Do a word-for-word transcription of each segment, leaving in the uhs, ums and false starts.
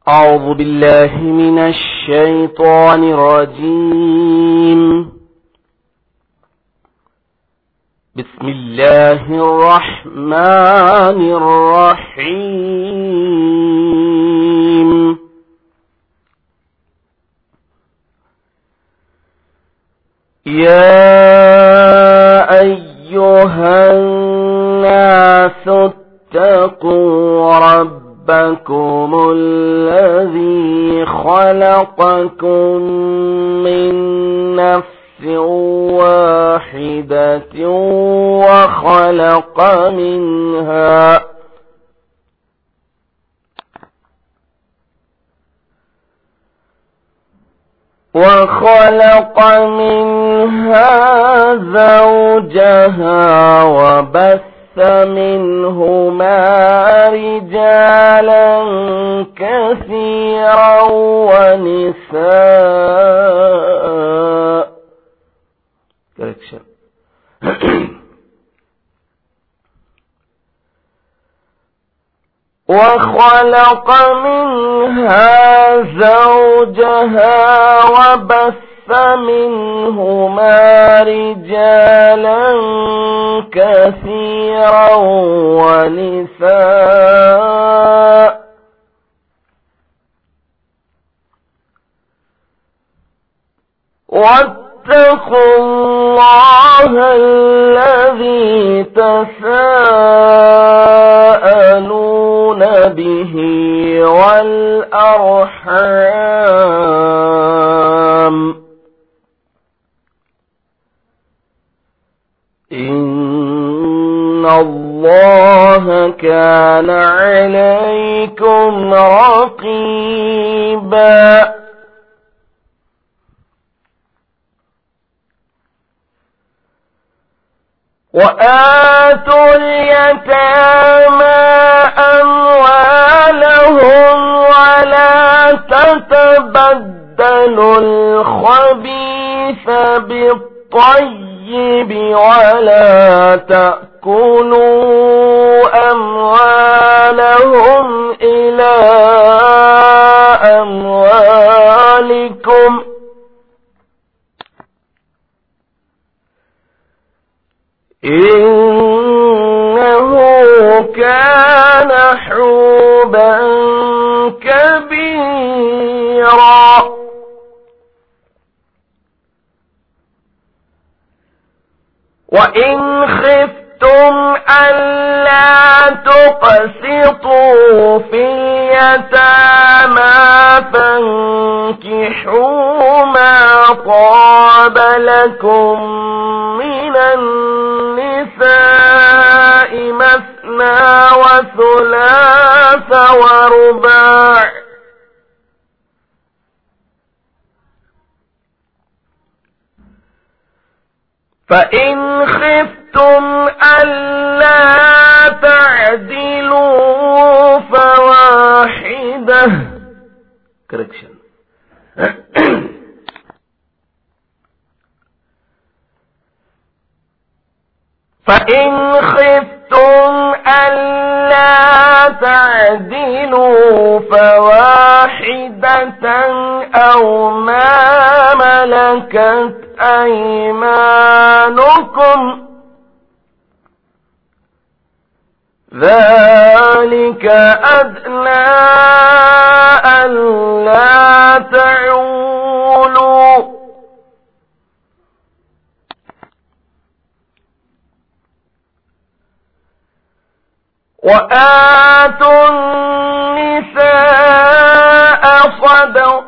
أعوذ بالله من الشيطان الرجيم. بسم الله الرحمن الرحيم. يا أيها الناس اتقوا ربكم ربكم الذي خلقكم من نفس واحدة وخلق منها وخلق منها زوجها وبث منهما رجالا كثيرا ونساء وخلق منها زوجها وبث منهما رجالا كثيرا ونساء واتقوا الله الذي تساءلون به والأرحام إن الله كان عليكم رقيبا. وآتوا اليتامى أموالهم ولا تتبدلوا الخبيث بالطيب ولا تأكلوا أموالهم إلى أموالكم إنه كان حوبا كبيرا. وإن خفتم ألا تقسطوا في اليتامى فانكحوا ما طاب لكم من النساء مثنى وثلاث ورباع فإن خفتم ألا تعدلوا فواحدة correction فإن خفتم ألا تعدلوا فواحدة أو ما ملكت أيمانكم ذلك أدنى ألا تعولوا وآتوا النساء صدق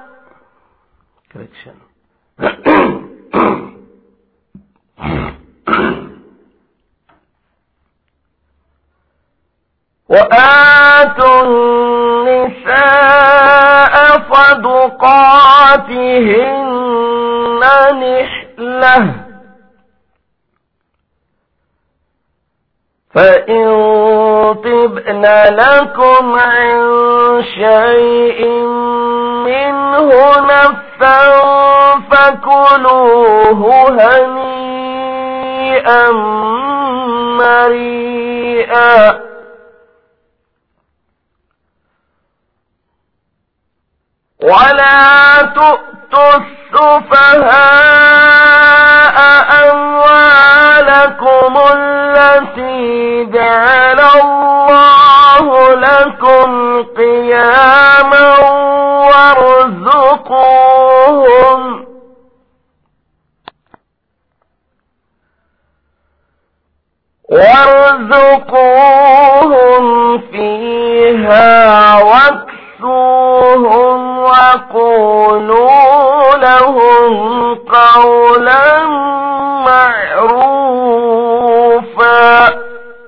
وآتوا النساء صدقاتهن نحلة فإن طبن لكم عن شيء منه نفسا فكلوه هنيئا مريئا ولا تؤتوا السفهاء أموالكم التي جعل الله لكم قياما وارزقوهم وارزقوهم فيها واكسوهم وقولوا لهم قولا معروفا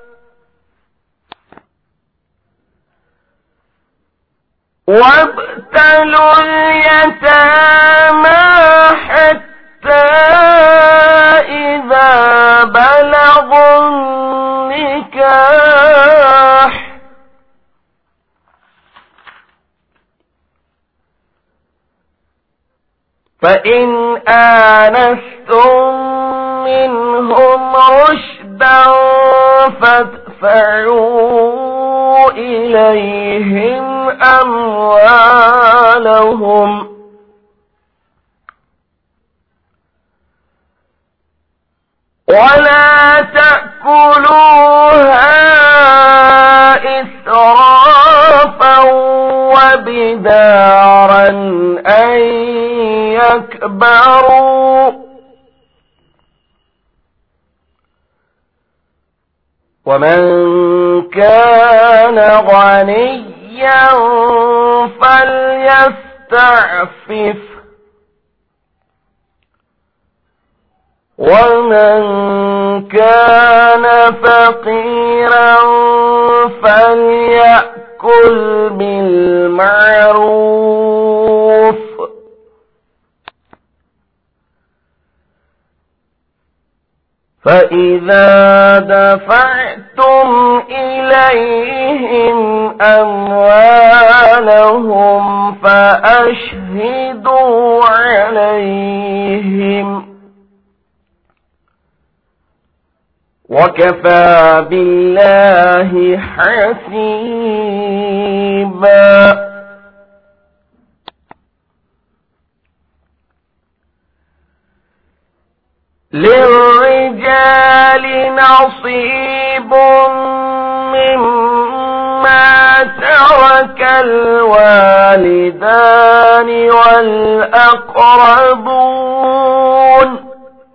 وابتلوا اليتامى حتى إذا بلغوا النكاح فإن آنستم منهم رشدا فادفعوا إليهم أموالهم ولا تأكلوها إسرافا وبدارا أن يكبروا ومن كان غنيا فليستعفف ومن كان فقيرا فليأكل بالمعروف فإذا دفعتم إليهم أموالهم فأشهدوا عليهم وكفى بالله حسيبا للرجال نصيب مما ترك الوالدان والأقربون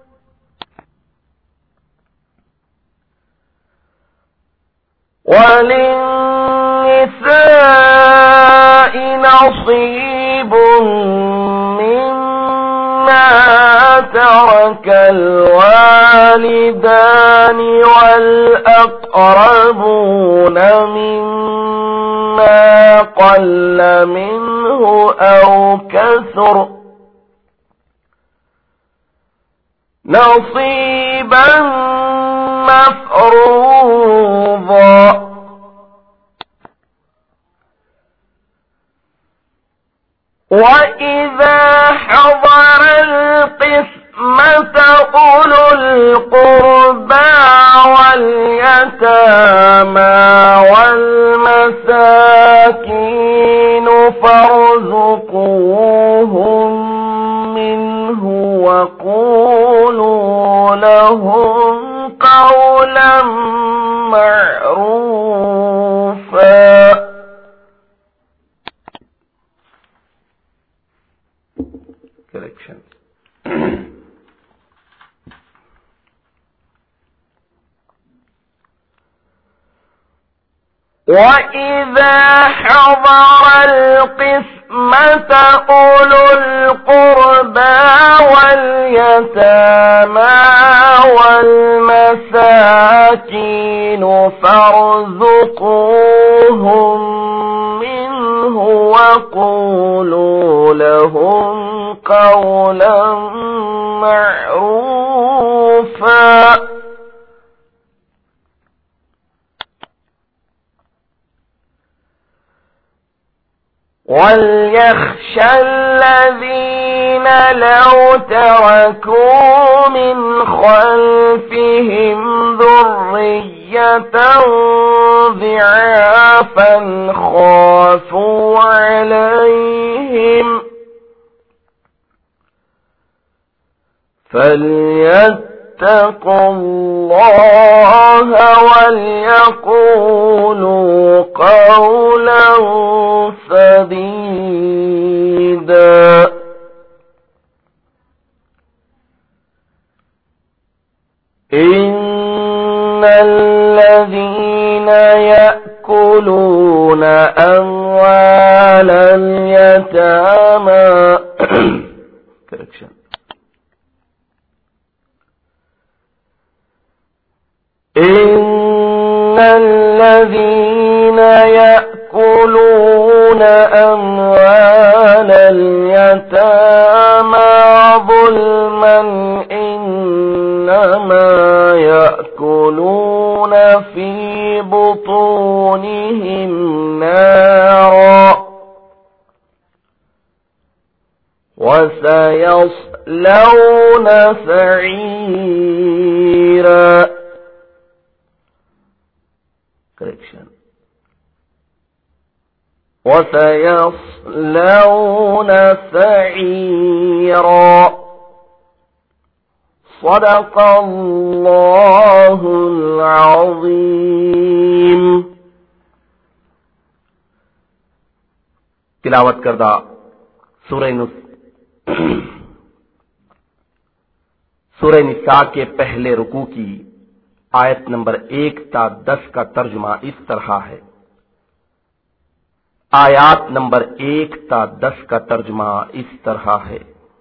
وللنساء نصيب مما ترك الوالدان والأقربون مما قل منه أو كثر نصيبا مفروضا وإذا حضر القسمة أولو القربى واليتامى والمساكين فارزقوهم منه وقولوا لهم قولا معروفا corrections. وإذا حضر القسمة أولو القربى واليتامى والمساكين فارزقوهم منه وقولوا لهم قولا معروفا وليخشى الذين لو تركوا من خلفهم ذرية ضعافا خافوا عليهم فليتقوا الله وليقولوا قولا سديدا. إن الذين يأكلون أموال اليتامى إن الذين يأكلون أموال اليتامى ظلما إنما يأكلون في بطونهم نارا وسيصلون سعيرا. Correction. وسيصلون سعيرا. صدق الله العظيم. تلاوت کردہ سورہ نس سورہ نساء کے پہلے رکوع کی آیت نمبر ایک تا دس کا ترجمہ اس طرح ہے. آیات نمبر ایک تا دس کا ترجمہ اس طرح ہے.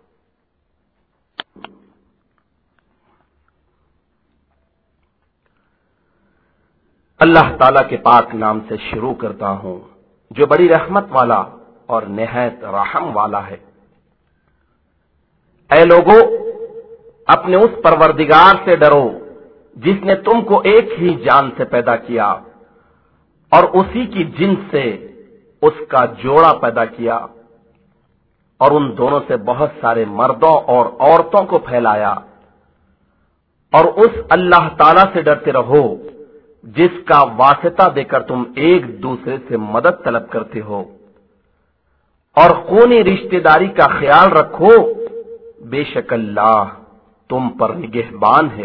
اللہ تعالی کے پاک نام سے شروع کرتا ہوں جو بڑی رحمت والا اور نہایت رحم والا ہے. اے لوگو، اپنے اس پروردگار سے ڈرو جس نے تم کو ایک ہی جان سے پیدا کیا اور اسی کی جنس سے اس کا جوڑا پیدا کیا اور ان دونوں سے بہت سارے مردوں اور عورتوں کو پھیلایا، اور اس اللہ تعالی سے ڈرتے رہو جس کا واسطہ دے کر تم ایک دوسرے سے مدد طلب کرتے ہو، اور خونی رشتہ داری کا خیال رکھو، بے شک اللہ تم پر نگہبان ہے.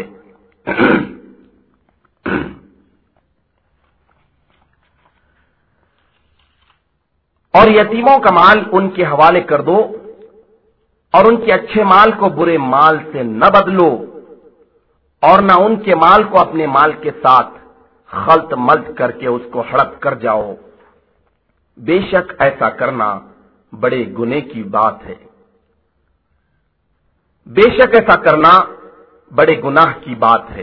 اور یتیموں کا مال ان کے حوالے کر دو اور ان کے اچھے مال کو برے مال سے نہ بدلو، اور نہ ان کے مال کو اپنے مال کے ساتھ خلط ملط کر کے اس کو ہڑپ کر جاؤ، بے شک ایسا کرنا بڑے گناہ کی بات ہے. بے شک ایسا کرنا بڑے گناہ کی بات ہے.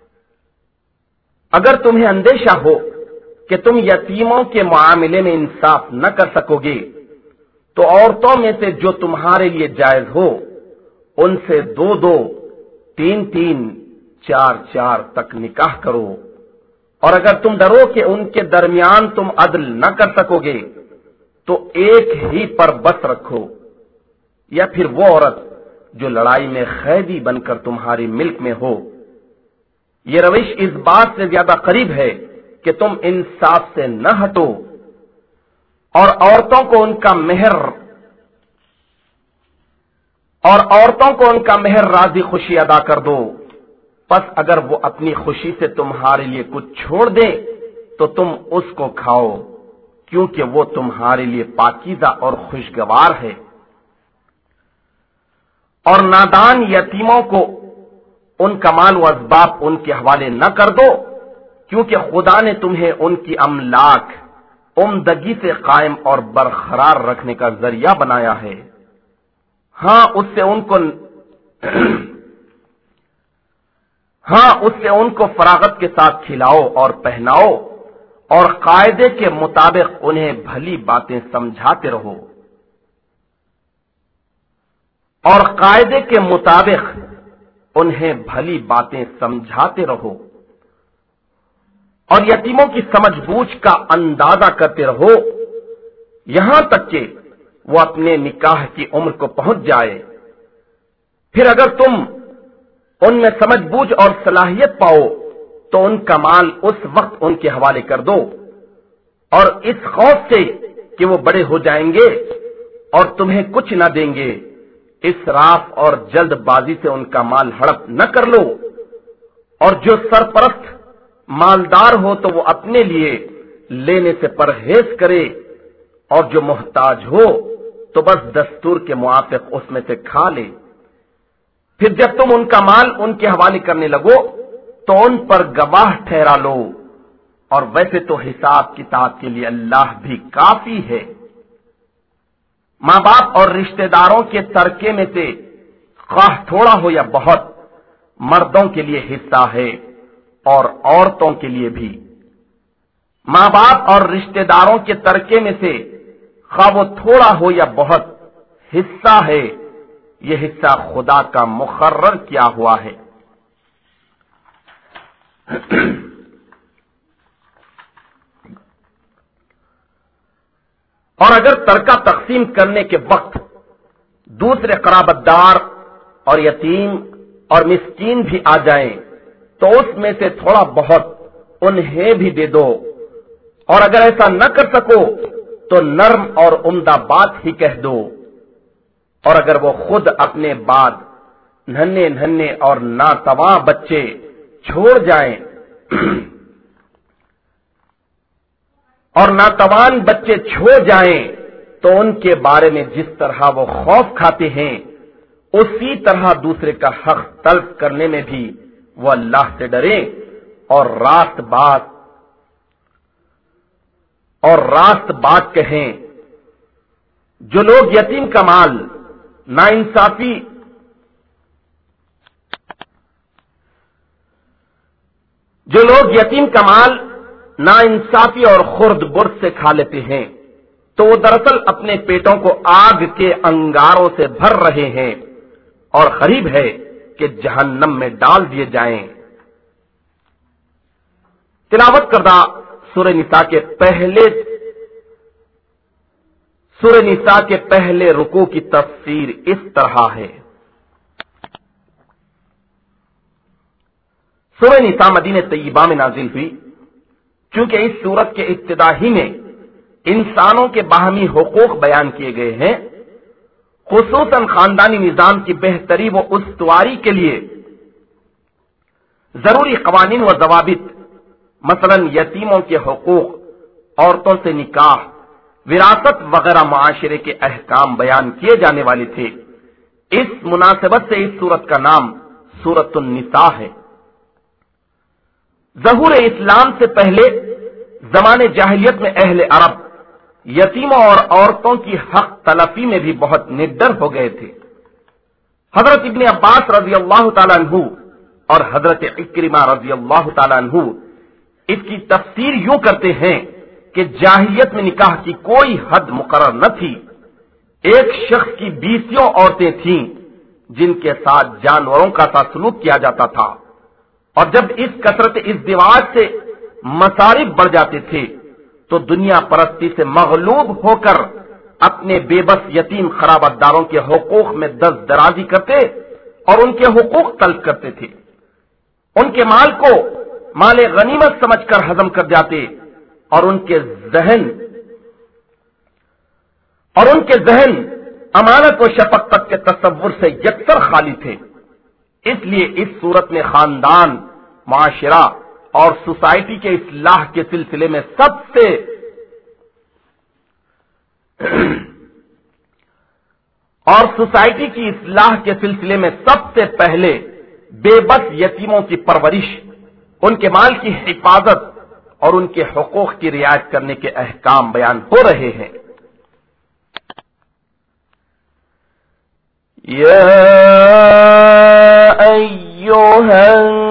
اگر تمہیں اندیشہ ہو کہ تم یتیموں کے معاملے میں انصاف نہ کر سکو گے تو عورتوں میں سے جو تمہارے لیے جائز ہو ان سے دو دو تین تین چار چار تک نکاح کرو، اور اگر تم ڈرو کہ ان کے درمیان تم عدل نہ کر سکو گے تو ایک ہی پر بس رکھو، یا پھر وہ عورت جو لڑائی میں قیدی بن کر تمہاری ملک میں ہو. یہ روش اس بات سے زیادہ قریب ہے کہ تم انصاف سے نہ ہٹو، اور عورتوں کو ان کا مہر اور عورتوں کو ان کا مہر راضی خوشی ادا کر دو. پس اگر وہ اپنی خوشی سے تمہارے لیے کچھ چھوڑ دے تو تم اس کو کھاؤ، کیونکہ وہ تمہارے لیے پاکیزہ اور خوشگوار ہے. اور نادان یتیموں کو ان کا مال و اسباب ان کے حوالے نہ کر دو، کیونکہ خدا نے تمہیں ان کی املاک عمدگی سے قائم اور برقرار رکھنے کا ذریعہ بنایا ہے. ہاں اس سے ان کو ہاں اس سے ان کو فراغت کے ساتھ کھلاؤ اور پہناؤ، اور قاعدے کے مطابق انہیں بھلی باتیں سمجھاتے رہو اور قاعدے کے مطابق انہیں بھلی باتیں سمجھاتے رہو اور یتیموں کی سمجھ بوجھ کا اندازہ کرتے رہو یہاں تک کہ وہ اپنے نکاح کی عمر کو پہنچ جائے. پھر اگر تم ان میں سمجھ بوجھ اور صلاحیت پاؤ تو ان کا مال اس وقت ان کے حوالے کر دو، اور اس خوف سے کہ وہ بڑے ہو جائیں گے اور تمہیں کچھ نہ دیں گے، اسراف اور جلد بازی سے ان کا مال ہڑپ نہ کر لو۔ اور جو سرپرست مالدار ہو تو وہ اپنے لیے لینے سے پرہیز کرے، اور جو محتاج ہو تو بس دستور کے موافق اس میں سے کھا لے۔ پھر جب تم ان کا مال ان کے حوالے کرنے لگو تو ان پر گواہ ٹھہرا لو، اور ویسے تو حساب کتاب کے لیے اللہ بھی کافی ہے۔ ماں باپ اور رشتہ داروں کے ترکے میں سے خواہ تھوڑا ہو یا بہت مردوں کے لیے حصہ ہے اور عورتوں کے لیے بھی۔ ماں باپ اور رشتہ داروں کے ترکے میں سے خواہ وہ تھوڑا ہو یا بہت حصہ ہے، یہ حصہ خدا کا مقرر کیا ہوا ہے۔ اور اگر ترکہ تقسیم کرنے کے وقت دوسرے قرابت دار اور یتیم اور مسکین بھی آ جائیں تو اس میں سے تھوڑا بہت انہیں بھی دے دو، اور اگر ایسا نہ کر سکو تو نرم اور عمدہ بات ہی کہہ دو۔ اور اگر وہ خود اپنے بعد ننھے ننھے اور ناتواں بچے چھوڑ جائیں اور ناتوان بچے چھوڑ جائیں تو ان کے بارے میں جس طرح وہ خوف کھاتے ہیں اسی طرح دوسرے کا حق تلف کرنے میں بھی وہ اللہ سے ڈریں، اور راست بات اور راست بات کہیں۔ جو لوگ یتیم کا مال ناانصافی جو لوگ یتیم کا مال ناانصافی اور خرد برد سے کھا لیتے ہیں تو وہ دراصل اپنے پیٹوں کو آگ کے انگاروں سے بھر رہے ہیں، اور قریب ہے کہ جہنم میں ڈال دیے جائیں۔ تلاوت کردہ سورہ نساء کے پہلے سورہ نساء کے پہلے رکوع کی تفسیر اس طرح ہے۔ سورہ نساء مدینہ طیبہ میں نازل ہوئی چونکہ اس سورت کے ابتدا ہی میں انسانوں کے باہمی حقوق بیان کیے گئے ہیں، خصوصاً خاندانی نظام کی بہتری و استواری کے لیے ضروری قوانین و ضوابط، مثلا یتیموں کے حقوق، عورتوں سے نکاح، وراثت وغیرہ معاشرے کے احکام بیان کیے جانے والے تھے۔ اس مناسبت سے اس سورت کا نام سورۃ النساء ہے۔ ظہور اسلام سے پہلے زمانے جاہلیت میں اہل عرب یتیموں اور عورتوں کی حق تلفی میں بھی بہت نڈر ہو گئے تھے۔ حضرت ابن عباس رضی اللہ تعالیٰ عنہ اور حضرت اکرمہ رضی اللہ تعالیٰ عنہ اس کی تفسیر یوں کرتے ہیں کہ جاہلیت میں نکاح کی کوئی حد مقرر نہ تھی۔ ایک شخص کی بیسیوں عورتیں تھیں جن کے ساتھ جانوروں کا سا سلوک کیا جاتا تھا، اور جب اس کثرت ازدواج سے مصارف بڑھ جاتے تھے تو دنیا پرستی سے مغلوب ہو کر اپنے بے بس یتیم خرابت داروں کے حقوق میں دست درازی کرتے اور ان کے حقوق طلب کرتے تھے۔ ان کے مال کو مال غنیمت سمجھ کر ہضم کر جاتے، اور ان کے ذہن اور ان کے ذہن امانت و شفقت کے تصور سے یکسر خالی تھے۔ اس لیے اس صورت میں خاندان، معاشرہ اور سوسائٹی کے اصلاح کے سلسلے میں سب سے اور سوسائٹی کی اصلاح کے سلسلے میں سب سے پہلے بے بس یتیموں کی پرورش، ان کے مال کی حفاظت اور ان کے حقوق کی رعایت کرنے کے احکام بیان ہو رہے ہیں۔ یا ایھا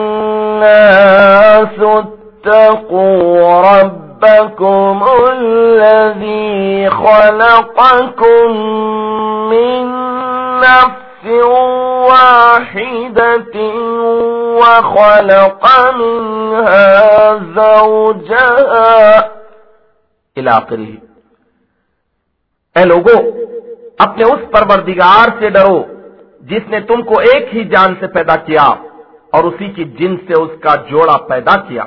الناس اتقوا ربکم الذی خلقکم من نفس واحدة وخلق منها زوجها الی آخرہ۔ اے لوگو، اپنے اس پروردگار سے ڈرو جس نے تم کو ایک ہی جان سے پیدا کیا اور اسی کی جنس سے اس کا جوڑا پیدا کیا۔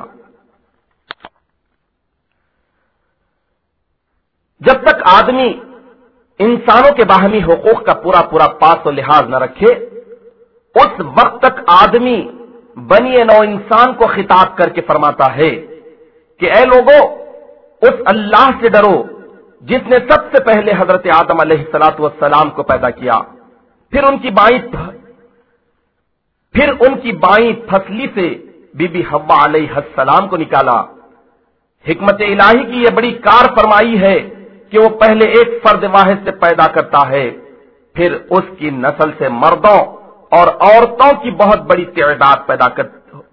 جب تک آدمی انسانوں کے باہمی حقوق کا پورا پورا پاس و لحاظ نہ رکھے، اس وقت تک آدمی بنی نو انسان کو خطاب کر کے فرماتا ہے کہ اے لوگوں، اس اللہ سے ڈرو جس نے سب سے پہلے حضرت آدم علیہ الصلوۃ والسلام کو پیدا کیا، پھر ان کی بائیں پھر ان کی بائیں پھسلی سے بی بی حوا علیہ السلام کو نکالا۔ حکمت الہی کی یہ بڑی کار فرمائی ہے کہ وہ پہلے ایک فرد واحد سے پیدا کرتا ہے، پھر اس کی نسل سے مردوں اور عورتوں کی بہت بڑی تعداد پیدا کر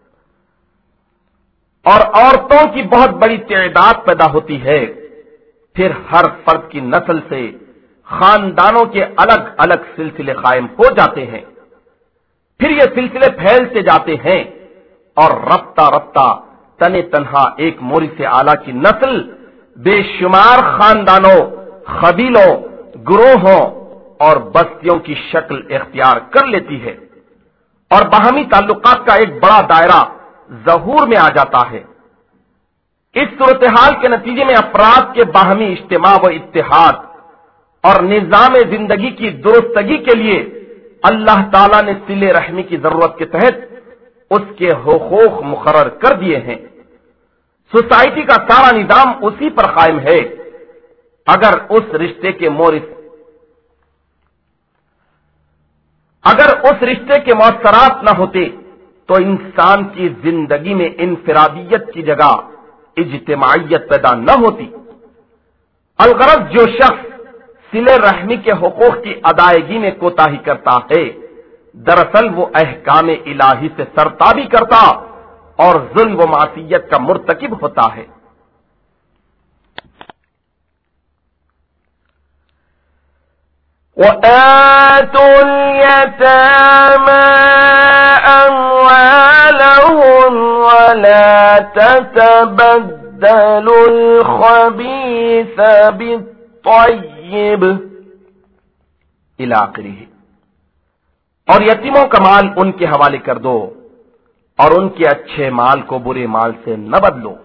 اور عورتوں کی بہت بڑی تعداد پیدا ہوتی ہے، پھر ہر فرد کی نسل سے خاندانوں کے الگ الگ سلسلے قائم ہو جاتے ہیں، پھر یہ سلسلے پھیلتے جاتے ہیں اور رفتہ رفتہ تنے تنہا ایک موری سے اعلیٰ کی نسل بے شمار خاندانوں، قبیلوں، گروہوں اور بستیوں کی شکل اختیار کر لیتی ہے، اور باہمی تعلقات کا ایک بڑا دائرہ ظہور میں آ جاتا ہے۔ اس صورتحال کے نتیجے میں افراد کے باہمی اجتماع و اتحاد اور نظام زندگی کی درستگی کے لیے اللہ تعالیٰ نے صلہ رحمی کی ضرورت کے تحت اس کے حقوق مقرر کر دیے ہیں۔ سوسائٹی کا سارا نظام اسی پر قائم ہے۔ اگر اس رشتے کے مورث اگر اس رشتے کے مؤثرات نہ ہوتے تو انسان کی زندگی میں انفرادیت کی جگہ اجتماعیت پیدا نہ ہوتی۔ الغرض جو شخص صلہ رحمی کے حقوق کی ادائیگی میں کوتاہی کرتا ہے، دراصل وہ احکام الہی سے سرتابی کرتا اور ظلم و معصیت کا مرتکب ہوتا ہے۔ وَآتُوا الْيَتَامَى أَمْوَالَهُمْ وَلَا تَتَبَدَّلُوا الْخَبِيثَ بِالطَّيِّبِ الی آخرہ۔ اور یتیموں کا مال ان کے حوالے کر دو اور ان کے اچھے مال کو برے مال سے نہ بدلو۔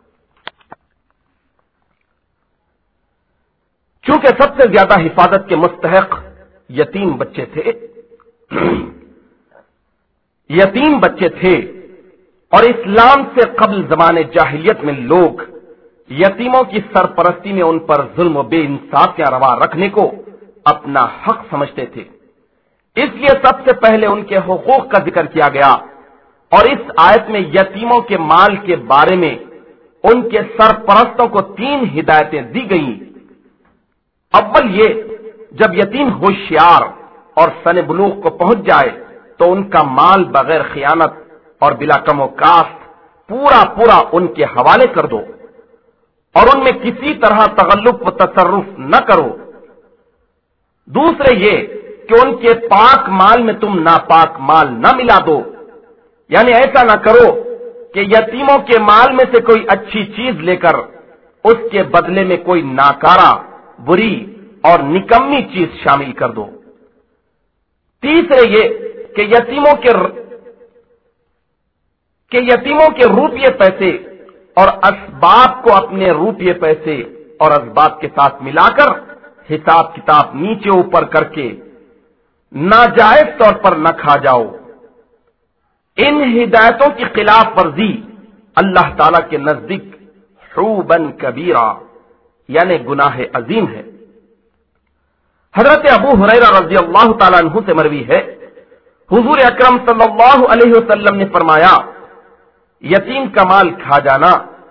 چونکہ سب سے زیادہ حفاظت کے مستحق یتیم بچے تھے یتیم بچے تھے اور اسلام سے قبل زمانے جاہلیت میں لوگ یتیموں کی سرپرستی میں ان پر ظلم و بے انصافیاں روا رکھنے کو اپنا حق سمجھتے تھے، اس لیے سب سے پہلے ان کے حقوق کا ذکر کیا گیا، اور اس آیت میں یتیموں کے مال کے بارے میں ان کے سرپرستوں کو تین ہدایتیں دی گئیں۔ اول یہ، جب یتیم ہوشیار اور سن بلوغ کو پہنچ جائے تو ان کا مال بغیر خیانت اور بلا کم و کاست پورا پورا ان کے حوالے کر دو اور ان میں کسی طرح تغلب و تصرف نہ کرو۔ دوسرے یہ کہ ان کے پاک مال میں تم ناپاک مال نہ ملا دو، یعنی ایسا نہ کرو کہ یتیموں کے مال میں سے کوئی اچھی چیز لے کر اس کے بدلے میں کوئی ناکارہ، بری اور نکمی چیز شامل کر دو۔ تیسرے یہ کہ یتیموں کے کہ یتیموں کے روپیے پیسے اور اسباب کو اپنے روپیے پیسے اور اسباب کے ساتھ ملا کر حساب کتاب نیچے اوپر کر کے ناجائز طور پر نہ کھا جاؤ۔ ان ہدایتوں کی خلاف ورزی اللہ تعالی کے نزدیک حوبن کبیرہ یعنی گناہ عظیم ہے۔ حضرت ابو ہریرہ رضی اللہ تعالیٰ عنہ سے مروی ہے، حضور اکرم صلی اللہ علیہ وسلم نے فرمایا، یتیم کا مال کھا جانا،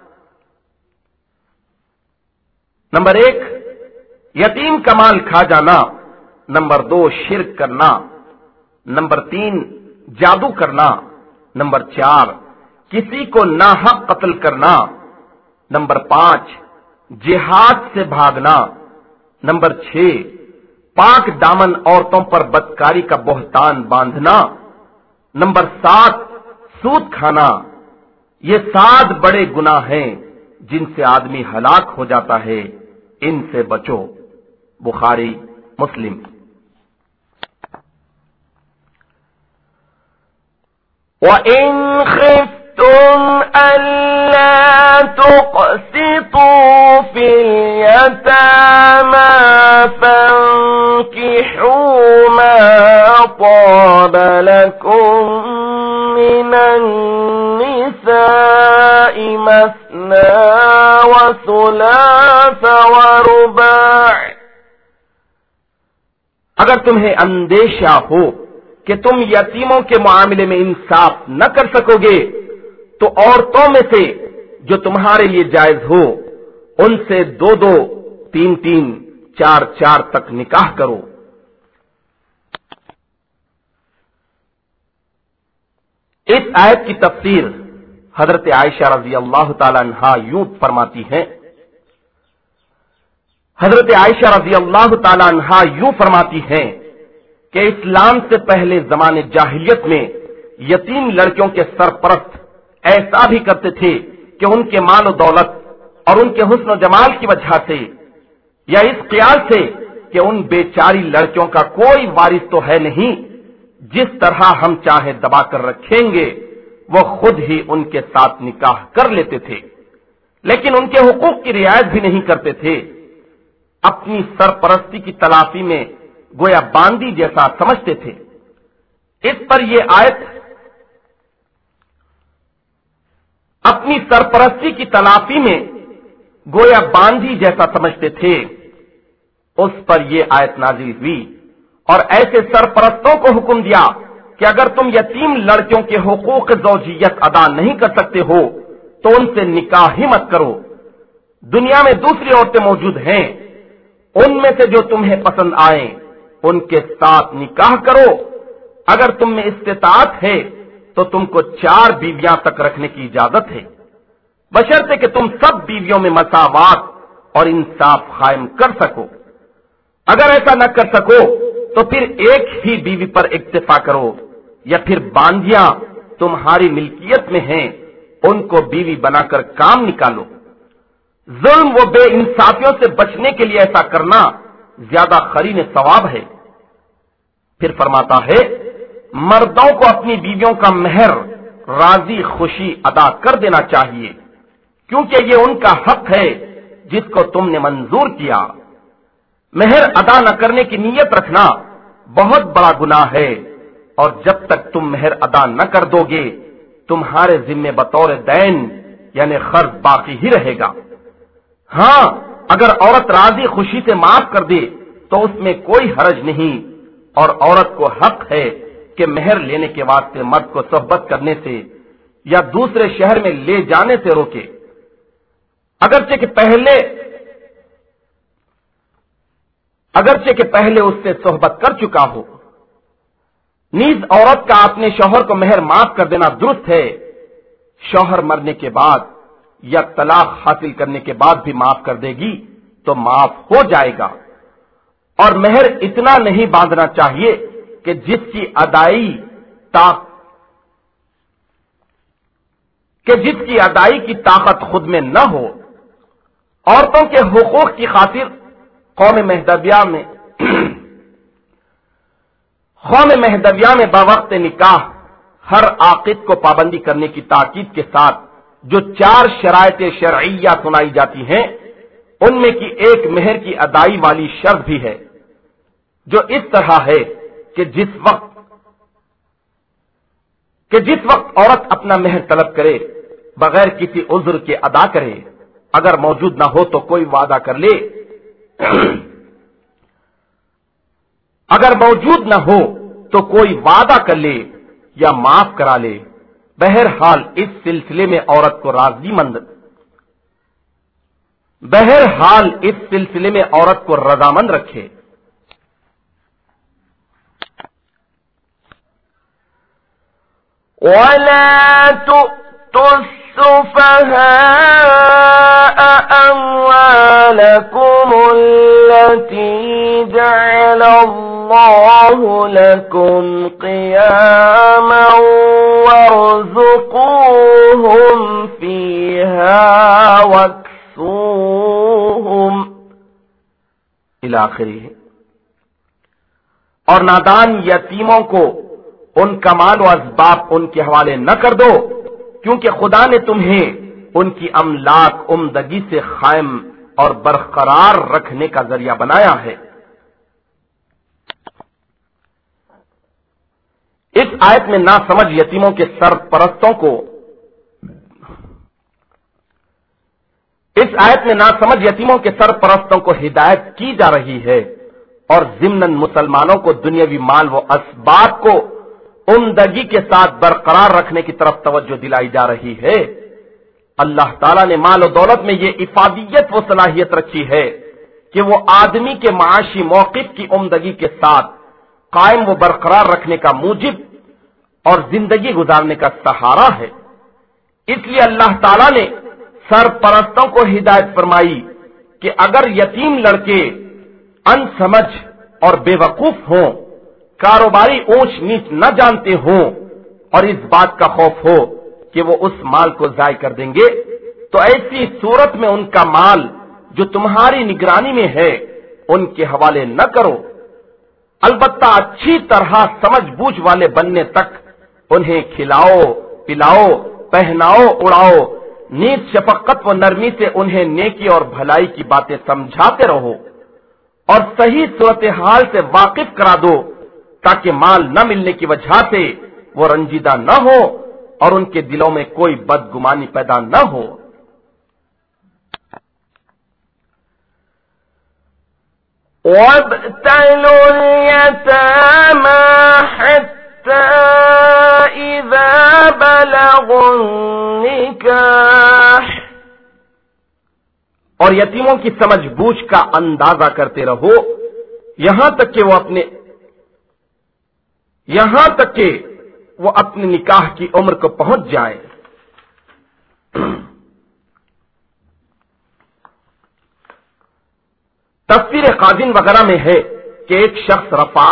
نمبر ایک یتیم کا مال کھا جانا، نمبر دو شرک کرنا، نمبر تین جادو کرنا، نمبر چار کسی کو ناحق قتل کرنا، نمبر پانچ جہاد سے بھاگنا، نمبر چھ پاک دامن عورتوں پر بدکاری کا بہتان باندھنا، نمبر سات سود کھانا۔ یہ سات بڑے گناہ ہیں جن سے آدمی ہلاک ہو جاتا ہے، ان سے بچو۔ بخاری مسلم۔ وَإِنْ خِفْتُمْ أَلَّا تُقْسِطُوا فِي الْيَتَامَى فَانكِحُوا مَا طَابَ لَكُم مِّنَ النِّسَاءِ مَثْنَىٰ وَثُلَاثَ وَرُبَاعَ۔ اگر تمہیں اندیشہ ہو کہ تم یتیموں کے معاملے میں انصاف نہ کر سکو گے تو عورتوں میں سے جو تمہارے لیے جائز ہو ان سے دو دو تین تین چار چار تک نکاح کرو۔ اس آیت کی تفسیر حضرت عائشہ رضی اللہ تعالی عنہا یوں فرماتی ہیں حضرت عائشہ رضی اللہ تعالی عنہا یوں فرماتی ہیں کہ اسلام سے پہلے زمانے جاہلیت میں یتیم لڑکیوں کے سرپرست ایسا بھی کرتے تھے کہ ان کے مال و دولت اور ان کے حسن و جمال کی وجہ سے یا اس خیال سے کہ ان بیچاری لڑکیوں کا کوئی وارث تو ہے نہیں، جس طرح ہم چاہے دبا کر رکھیں گے وہ خود ہی ان کے ساتھ نکاح کر لیتے تھے، لیکن ان کے حقوق کی رعایت بھی نہیں کرتے تھے۔ اپنی سرپرستی کی تلافی میں گویا باندی جیسا سمجھتے تھے۔ اس پر یہ آیت اپنی سرپرستی کی تلافی میں گویا باندی جیسا سمجھتے تھے، اس پر یہ آیت نازل ہوئی اور ایسے سرپرستوں کو حکم دیا کہ اگر تم یتیم لڑکیوں کے حقوق زوجیت ادا نہیں کر سکتے ہو تو ان سے نکاح ہی مت کرو۔ دنیا میں دوسری عورتیں موجود ہیں، ان میں سے جو تمہیں پسند آئیں ان کے ساتھ نکاح کرو۔ اگر تم میں استطاعت ہے تو تم کو چار بیویاں تک رکھنے کی اجازت ہے، بشرطے کہ تم سب بیویوں میں مساوات اور انصاف قائم کر سکو۔ اگر ایسا نہ کر سکو تو پھر ایک ہی بیوی پر اکتفا کرو، یا پھر باندیاں تمہاری ملکیت میں ہیں ان کو بیوی بنا کر کام نکالو۔ ظلم و بے انصافیوں سے بچنے کے لیے ایسا کرنا زیادہ قرین ثواب ہے۔ پھر فرماتا ہے مردوں کو اپنی بیویوں کا مہر راضی خوشی ادا کر دینا چاہیے، کیونکہ یہ ان کا حق ہے جس کو تم نے منظور کیا۔ مہر ادا نہ کرنے کی نیت رکھنا بہت بڑا گناہ ہے، اور جب تک تم مہر ادا نہ کر دو گے تمہارے ذمے بطور دین یعنی قرض باقی ہی رہے گا۔ ہاں اگر عورت راضی خوشی سے معاف کر دے تو اس میں کوئی حرج نہیں، اور عورت کو حق ہے کہ مہر لینے کے واسطے مرد کو صحبت کرنے سے یا دوسرے شہر میں لے جانے سے روکے، اگرچہ کہ پہلے اگرچہ کہ پہلے اس سے صحبت کر چکا ہو۔ نیز عورت کا اپنے شوہر کو مہر معاف کر دینا درست ہے، شوہر مرنے کے بعد یا طلاق حاصل کرنے کے بعد بھی معاف کر دے گی تو معاف ہو جائے گا۔ اور مہر اتنا نہیں باندھنا چاہیے کہ جس کی ادائی طاق... کہ جس کی ادائی کی طاقت خود میں نہ ہو۔ عورتوں کے حقوق کی خاطر قوم مہدویہ میں قوم مہدویہ میں بوقت نکاح ہر عاقد کو پابندی کرنے کی تاکید کے ساتھ جو چار شرائط شرعیہ سنائی جاتی ہیں ان میں کی ایک مہر کی ادائی والی شرط بھی ہے، جو اس طرح ہے کہ جس وقت کہ جس وقت عورت اپنا مہر طلب کرے بغیر کسی عذر کے ادا کرے، اگر موجود نہ ہو تو کوئی وعدہ کر لے اگر موجود نہ ہو تو کوئی وعدہ کر لے یا معاف کرا لے۔ بہرحال اس سلسلے میں عورت کو راضی مند بہرحال اس سلسلے میں عورت کو رضامند رکھے۔ وَلَا تُؤْتُوا السُّفَهَاءَ أَمْوَالَكُمُ الَّتِي جَعَلَ اللَّهُ لَكُمْ قِيَامًا وَارْزُقُوهُمْ فِيهَا وَاكْسُوهُمْ الی آخرہ۔ اور نادان یتیموں کو ان کا مال و اسباب ان کے حوالے نہ کر دو، کیونکہ خدا نے تمہیں ان کی املاک عمدگی سے قائم اور برقرار رکھنے کا ذریعہ بنایا ہے۔ اس آیت میں ناسمجھ یتیموں کے سرپرستوں کو اس آیت میں ناسمجھ یتیموں کے سرپرستوں کو ہدایت کی جا رہی ہے اور ضمناً مسلمانوں کو دنیاوی مال و اسباب کو عمدگی کے ساتھ برقرار رکھنے کی طرف توجہ دلائی جا رہی ہے۔ اللہ تعالیٰ نے مال و دولت میں یہ افادیت و صلاحیت رکھی ہے کہ وہ آدمی کے معاشی موقف کی عمدگی کے ساتھ قائم و برقرار رکھنے کا موجب اور زندگی گزارنے کا سہارا ہے۔ اس لیے اللہ تعالیٰ نے سرپرستوں کو ہدایت فرمائی کہ اگر یتیم لڑکے ان سمجھ اور بے وقوف ہوں، کاروباری اونچ نیچ نہ جانتے ہوں اور اس بات کا خوف ہو کہ وہ اس مال کو ضائع کر دیں گے، تو ایسی صورت میں ان کا مال جو تمہاری نگرانی میں ہے ان کے حوالے نہ کرو، البتہ اچھی طرح سمجھ بوجھ والے بننے تک انہیں کھلاؤ پلاؤ پہناؤ اڑاؤ، نیز شفقت و نرمی سے انہیں نیکی اور بھلائی کی باتیں سمجھاتے رہو اور صحیح صورتحال سے واقف کرا دو تاکہ مال نہ ملنے کی وجہ سے وہ رنجیدہ نہ ہو اور ان کے دلوں میں کوئی بدگمانی پیدا نہ ہو۔ وَابْتَلُوا الْيَتَامَى حَتَّى إِذَا بَلَغُوا النِّكَاحَ، اور یتیموں کی سمجھ بوجھ کا اندازہ کرتے رہو یہاں تک کہ وہ اپنے یہاں تک کہ وہ اپنے نکاح کی عمر کو پہنچ جائیں۔ تفسیر قاضین وغیرہ میں ہے کہ ایک شخص رفع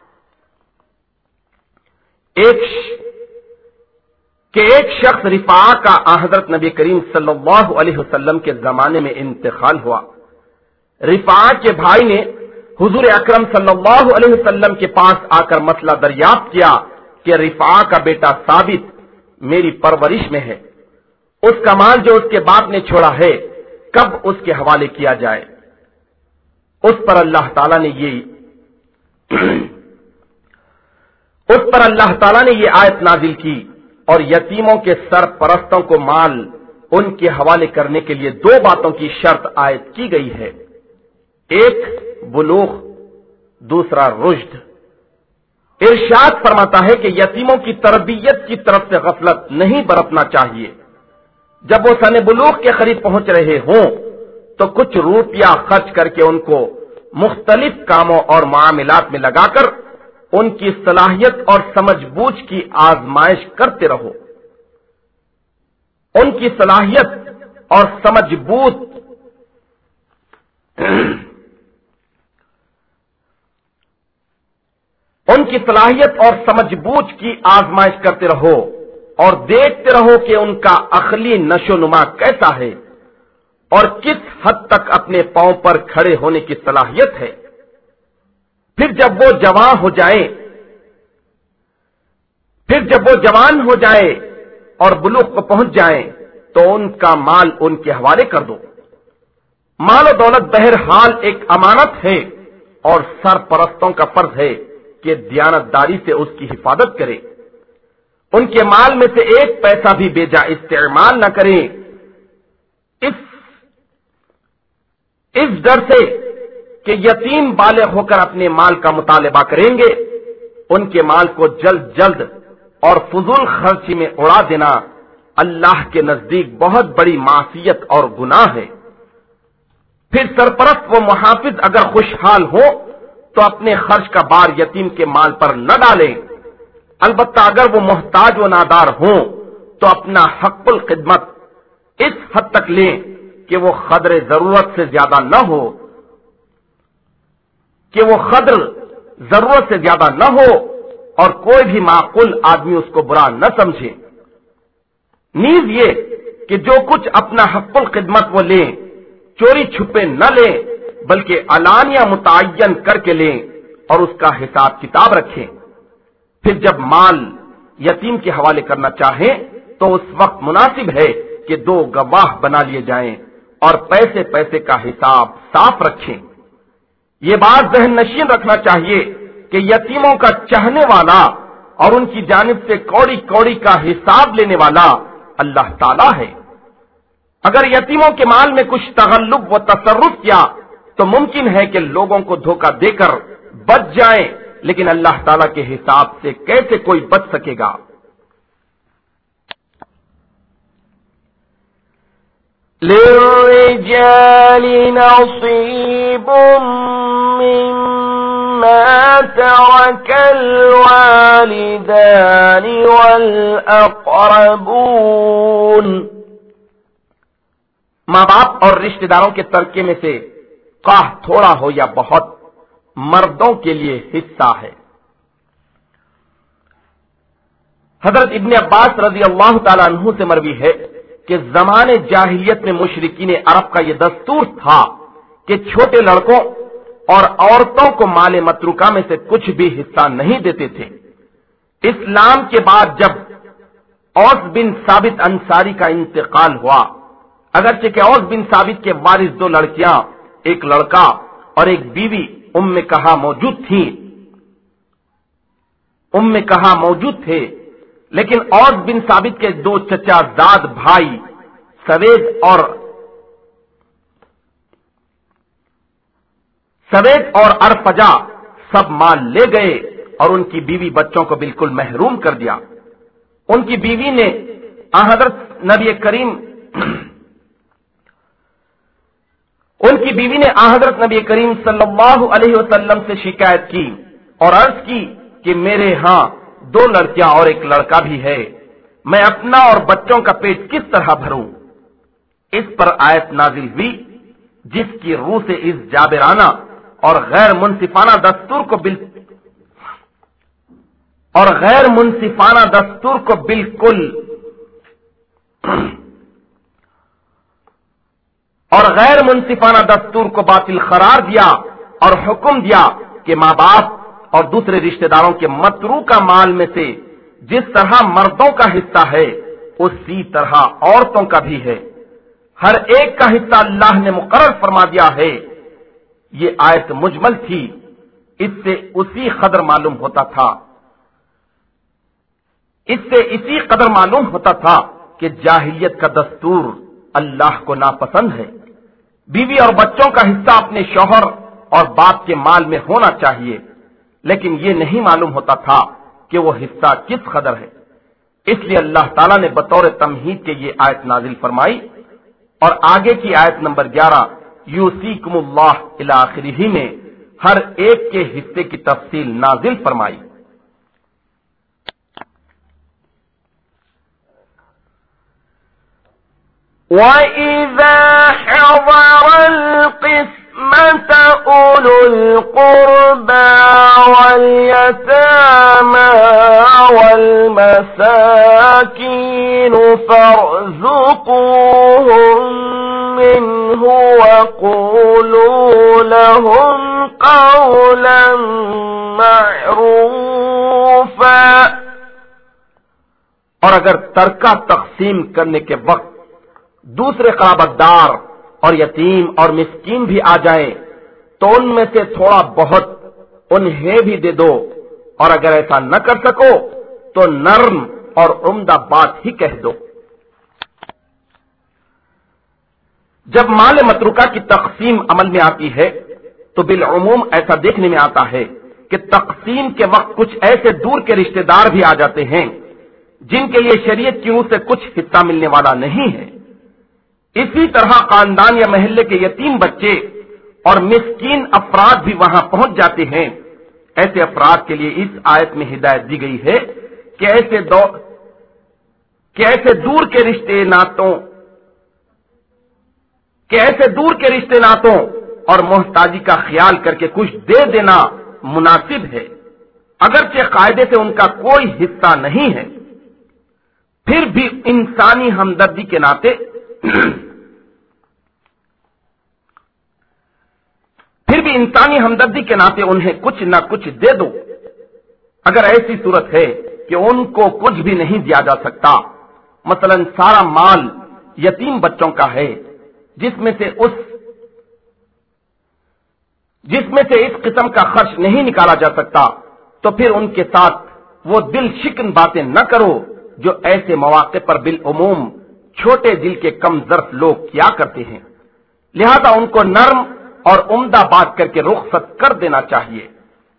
ایک ش... کہ ایک شخص رفاع کا حضرت نبی کریم صلی اللہ علیہ وسلم کے زمانے میں انتقال ہوا۔ رفاع کے بھائی نے حضور اکرم صلی اللہ علیہ وسلم کے پاس آ کر مسئلہ دریافت کیا کہ رفاع کا بیٹا ثابت میری پرورش میں ہے، اس کا مال جو اس کے باپ نے چھوڑا ہے کب اس کے حوالے کیا جائے؟ اس پر اللہ تعالیٰ نے یہ اس پر اللہ تعالیٰ نے یہ آیت نازل کی اور یتیموں کے سرپرستوں کو مال ان کے حوالے کرنے کے لیے دو باتوں کی شرط عائد کی گئی ہے، ایک بلوغ، دوسرا رشد۔ ارشاد فرماتا ہے کہ یتیموں کی تربیت کی طرف سے غفلت نہیں برتنا چاہیے۔ جب وہ سن بلوغ کے قریب پہنچ رہے ہوں تو کچھ روپیہ خرچ کر کے ان کو مختلف کاموں اور معاملات میں لگا کر ان کی صلاحیت اور سمجھ بوجھ کی آزمائش کرتے رہو۔ ان کی صلاحیت اور سمجھ بوجھ ان کی صلاحیت اور سمجھ بوجھ کی آزمائش کرتے رہو اور دیکھتے رہو کہ ان کا عقلی نشو نما کیسا ہے اور کس حد تک اپنے پاؤں پر کھڑے ہونے کی صلاحیت ہے۔ پھر جب وہ جوان ہو جائیں پھر جب وہ جوان ہو جائے اور بلوغ کو پہنچ جائیں تو ان کا مال ان کے حوالے کر دو۔ مال و دولت بہرحال ایک امانت ہے اور سرپرستوں کا فرض ہے کہ دیانتداری سے اس کی حفاظت کرے، ان کے مال میں سے ایک پیسہ بھی بے جا استعمال نہ کریں، اس اس ڈر سے کہ یتیم بالغ ہو کر اپنے مال کا مطالبہ کریں گے۔ ان کے مال کو جلد جلد اور فضول خرچی میں اڑا دینا اللہ کے نزدیک بہت بڑی معصیت اور گناہ ہے۔ پھر سرپرست و محافظ اگر خوشحال ہو تو اپنے خرچ کا بار یتیم کے مال پر نہ ڈالیں، البتہ اگر وہ محتاج و نادار ہوں تو اپنا حق الخدمت اس حد تک لیں کہ وہ قدر ضرورت سے زیادہ نہ ہو کہ وہ قدر ضرورت سے زیادہ نہ ہو اور کوئی بھی معقول آدمی اس کو برا نہ سمجھے۔ نیز یہ کہ جو کچھ اپنا حق الخدمت وہ لیں چوری چھپے نہ لیں بلکہ علانیہ متعین کر کے لیں اور اس کا حساب کتاب رکھیں۔ پھر جب مال یتیم کے حوالے کرنا چاہیں تو اس وقت مناسب ہے کہ دو گواہ بنا لیے جائیں اور پیسے پیسے کا حساب صاف رکھیں۔ یہ بات ذہن نشین رکھنا چاہیے کہ یتیموں کا چاہنے والا اور ان کی جانب سے کوڑی کوڑی کا حساب لینے والا اللہ تعالی ہے۔ اگر یتیموں کے مال میں کچھ تغلب و تصرف کیا تو ممکن ہے کہ لوگوں کو دھوکہ دے کر بچ جائیں، لیکن اللہ تعالی کے حساب سے کیسے کوئی بچ سکے گا؟ للرجال نصيب مما ترك الوالدان والأقربون، ماں باپ اور رشتہ داروں کے ترکے میں سے خواہ تھوڑا ہو یا بہت مردوں کے لیے حصہ ہے۔ حضرت ابن عباس رضی اللہ تعالی عنہ سے مروی ہے کہ زمانے جاہلیت میں مشرکین عرب کا یہ دستور تھا کہ چھوٹے لڑکوں اور عورتوں کو مال متروکہ میں سے کچھ بھی حصہ نہیں دیتے تھے۔ اسلام کے بعد جب اوس بن ثابت انصاری کا انتقال ہوا، اگرچہ کہ اوس بن ثابت کے وارث دو لڑکیاں، ایک لڑکا اور ایک بیوی ام کہا موجود تھیں ام کہا موجود تھے لیکن اوس بن ثابت کے دو چچا زاد بھائی سوید اور سوید اور ارفجا سب مال لے گئے اور ان کی بیوی بچوں کو بالکل محروم کر دیا۔ ان کی بیوی نے حضرت نبی کریم ان کی بیوی نے حضرت نبی کریم صلی اللہ علیہ وسلم سے شکایت کی اور عرض کی کہ میرے ہاں دو لڑکیاں اور ایک لڑکا بھی ہے، میں اپنا اور بچوں کا پیٹ کس طرح بھروں؟ اس پر آیت نازل ہوئی جس کی روح سے اس جابرانہ اور غیر منصفانہ دستور کو بل اور غیر منصفانہ دستور کو بالکل اور غیر منصفانہ دستور کو باطل قرار دیا اور حکم دیا کہ ماں باپ اور دوسرے رشتہ داروں کے متروکہ مال میں سے جس طرح مردوں کا حصہ ہے اسی طرح عورتوں کا بھی ہے، ہر ایک کا حصہ اللہ نے مقرر فرما دیا ہے۔ یہ آیت مجمل تھی، اس سے اسی قدر معلوم ہوتا تھا اس سے اسی قدر معلوم ہوتا تھا کہ جاہلیت کا دستور اللہ کو ناپسند ہے۔ بیوی اور بچوں کا حصہ اپنے شوہر اور باپ کے مال میں ہونا چاہیے، لیکن یہ نہیں معلوم ہوتا تھا کہ وہ حصہ کس قدر ہے۔ اس لیے اللہ تعالیٰ نے بطور تمہید کے یہ آیت نازل فرمائی اور آگے کی آیت نمبر گیارہ یوسیکم اللہ الی آخرہ میں ہر ایک کے حصے کی تفصیل نازل فرمائی۔ وَإِذَا حَضَرَ الْقِسْمَةَ أُولُو الْقُرْبَى وَالْيَتَامَى وَالْمَسَاكِينُ فَارْزُقُوهُم مِّنْهُ وَقُولُوا لَهُمْ قَوْلًا مَّعْرُوفًا۔ اور اگر ترکہ تقسیم کرنے کے وقت دوسرے قرابتدار اور یتیم اور مسکین بھی آ جائیں تو ان میں سے تھوڑا بہت انہیں بھی دے دو، اور اگر ایسا نہ کر سکو تو نرم اور عمدہ بات ہی کہہ دو۔ جب مال متروکہ کی تقسیم عمل میں آتی ہے تو بالعموم ایسا دیکھنے میں آتا ہے کہ تقسیم کے وقت کچھ ایسے دور کے رشتہ دار بھی آ جاتے ہیں جن کے لیے شریعت کی روح سے کچھ حصہ ملنے والا نہیں ہے۔ اسی طرح خاندان یا محلے کے یتیم بچے اور مسکین افراد بھی وہاں پہنچ جاتے ہیں۔ ایسے افراد کے لیے اس آیت میں ہدایت دی گئی ہے کہ ایسے دو کہ ایسے دور کے رشتے ناتوں کہ ایسے دور کے رشتے ناتوں اور محتاجی کا خیال کر کے کچھ دے دینا مناسب ہے، اگرچہ قاعدے سے ان کا کوئی حصہ نہیں ہے، پھر بھی انسانی ہمدردی کے ناطے پھر بھی انسانی ہمدردی کے ناطے انہیں کچھ نہ کچھ دے دو۔ اگر ایسی صورت ہے کہ ان کو کچھ بھی نہیں دیا جا سکتا، مثلا سارا مال یتیم بچوں کا ہے، جس میں سے اس جس میں سے اس قسم کا خرچ نہیں نکالا جا سکتا، تو پھر ان کے ساتھ وہ دل شکن باتیں نہ کرو جو ایسے مواقع پر بالعموم چھوٹے دل کے کم ظرف لوگ کیا کرتے ہیں، لہذا ان کو نرم اور عمدہ بات کر کے رخصت کر دینا چاہیے۔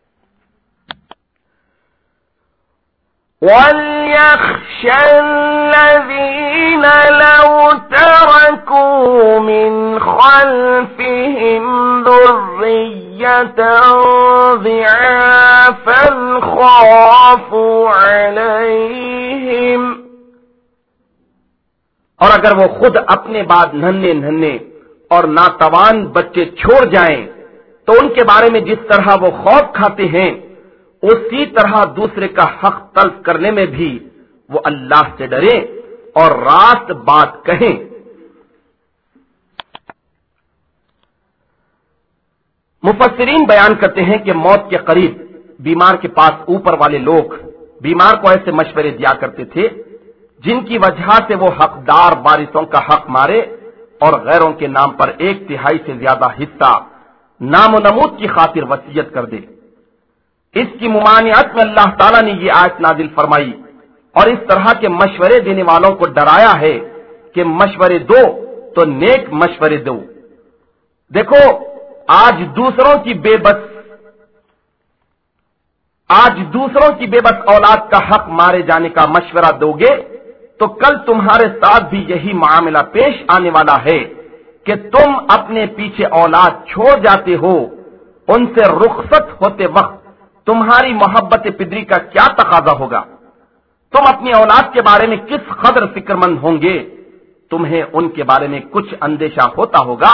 وَلْيَخْشَ الَّذِينَ لَوْ تَرَكُوا مِنْ خَلْفِهِمْ ذُرِّيَّةً ضِعَافًا خَافُوا عَلَيْهِمْ، اور اگر وہ خود اپنے بعد ننھے ننھے اور ناتوان بچے چھوڑ جائیں تو ان کے بارے میں جس طرح وہ خوف کھاتے ہیں، اسی طرح دوسرے کا حق تلف کرنے میں بھی وہ اللہ سے ڈریں اور راست بات کہیں۔ مفسرین بیان کرتے ہیں کہ موت کے قریب بیمار کے پاس اوپر والے لوگ بیمار کو ایسے مشورے دیا کرتے تھے جن کی وجہ سے وہ حقدار وارثوں کا حق مارے اور غیروں کے نام پر ایک تہائی سے زیادہ حصہ نام و نمود کی خاطر وصیت کر دے۔ اس کی ممانعت میں اللہ تعالیٰ نے یہ آیت نازل فرمائی اور اس طرح کے مشورے دینے والوں کو ڈرایا ہے کہ مشورے دو تو نیک مشورے دو۔ دیکھو، آج دوسروں کی بے بس آج دوسروں کی بے بس اولاد کا حق مارے جانے کا مشورہ دو گے تو کل تمہارے ساتھ بھی یہی معاملہ پیش آنے والا ہے کہ تم اپنے پیچھے اولاد چھوڑ جاتے ہو، ان سے رخصت ہوتے وقت تمہاری محبت پدری کا کیا تقاضا ہوگا؟ تم اپنی اولاد کے بارے میں کس قدر فکر مند ہوں گے؟ تمہیں ان کے بارے میں کچھ اندیشہ ہوتا ہوگا؟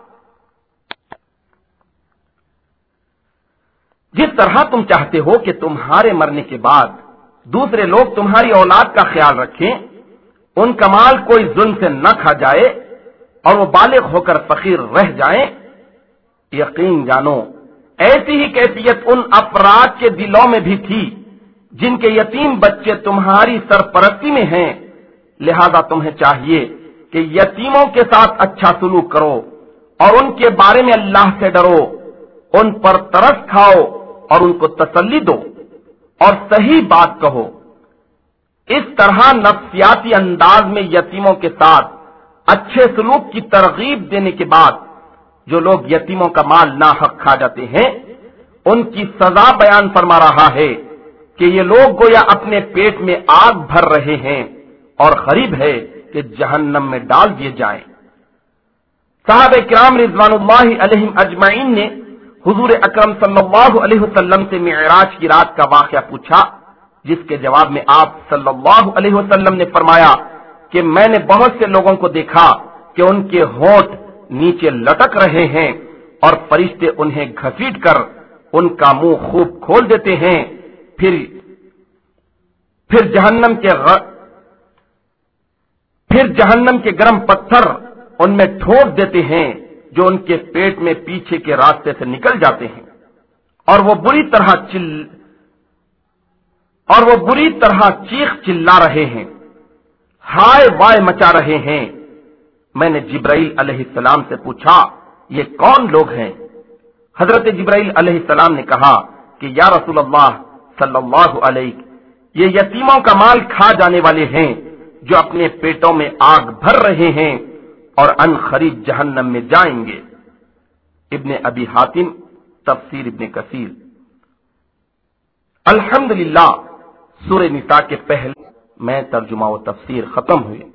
جس طرح تم چاہتے ہو کہ تمہارے مرنے کے بعد دوسرے لوگ تمہاری اولاد کا خیال رکھیں، ان کا مال کوئی ظلم سے نہ کھا جائے اور وہ بالغ ہو کر فقیر رہ جائیں، یقین جانو ایسی ہی کیفیت ان افراد کے دلوں میں بھی تھی جن کے یتیم بچے تمہاری سرپرستی میں ہیں، لہذا تمہیں چاہیے کہ یتیموں کے ساتھ اچھا سلوک کرو اور ان کے بارے میں اللہ سے ڈرو، ان پر ترس کھاؤ اور ان کو تسلی دو اور صحیح بات کہو۔ اس طرح نفسیاتی انداز میں یتیموں کے ساتھ اچھے سلوک کی ترغیب دینے کے بعد جو لوگ یتیموں کا مال ناحق کھا جاتے ہیں، ان کی سزا بیان فرما رہا ہے کہ یہ لوگ گویا اپنے پیٹ میں آگ بھر رہے ہیں اور قریب ہے کہ جہنم میں ڈال دیے جائیں۔ صحابہ کرام رضوان اللہ علیہم اجمعین نے حضور اکرم صلی اللہ علیہ وسلم سے معراج کی رات کا واقعہ پوچھا، جس کے جواب میں آپ صلی اللہ علیہ وسلم نے فرمایا کہ میں نے بہت سے لوگوں کو دیکھا کہ ان کے ہونٹ نیچے لٹک رہے ہیں اور فرشتے انہیں گھسیٹ کر ان کا منہ خوب کھول دیتے ہیں، پھر پھر جہنم کے غ... پھر جہنم کے گرم پتھر ان میں ٹھوک دیتے ہیں جو ان کے پیٹ میں پیچھے کے راستے سے نکل جاتے ہیں، اور وہ بری طرح چل اور وہ بری طرح چیخ چلا رہے ہیں، ہائے وائے مچا رہے ہیں۔ میں نے جبرائیل علیہ السلام سے پوچھا یہ کون لوگ ہیں؟ حضرت جبرائیل علیہ السلام نے کہا کہ یا رسول اللہ صلی اللہ علیہ، یہ یتیموں کا مال کھا جانے والے ہیں جو اپنے پیٹوں میں آگ بھر رہے ہیں اور ان قریب جہنم میں جائیں گے۔ ابن ابی حاتم تفسیر ابن کثیر۔ الحمدللہ، سورہ نساء کے پہلے میں ترجمہ و تفسیر ختم ہوئی۔